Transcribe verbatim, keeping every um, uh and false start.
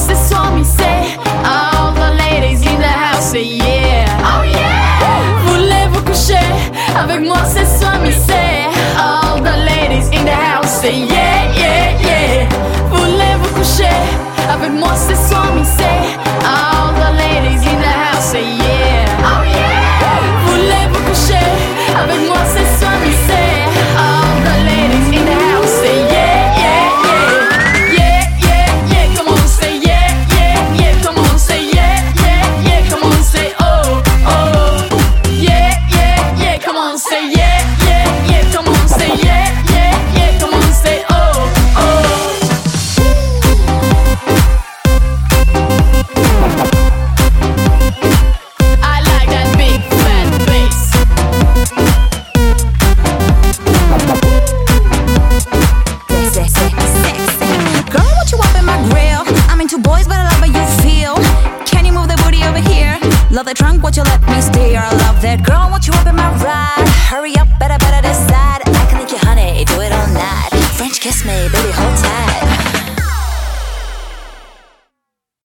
ce soir, me say. All the ladies in the house say yeah. Oh yeah. Voulez-vous coucher avec moi ce soir, me say. All the ladies in the house say yeah, yeah, yeah. Voulez-vous coucher avec moi ce soir, me say. All the ladies in the house say yeah. Oh yeah. Voulez-vous coucher avec moi ce soir, me say. All the ladies in the house say yeah, yeah, yeah. Yeah, yeah, yeah, come on, say yeah, yeah, yeah, come on, say yeah, yeah, yeah, come on, say oh, oh. Yeah, yeah, yeah, come on, say yeah, yeah, yeah, come on, say yeah, yeah, yeah, come on, say oh, oh. I like that big fat bass. Sexy, sexy. Girl, what you up in my grill? I'm into boys, but I love how you feel. Can you move the booty over here? Love the trunk, would you let me steer? I love that. Girl, what you up in my ride? Hurry up, better, better decide. I can make you honey, do it all night. French kiss me, baby, hold tight.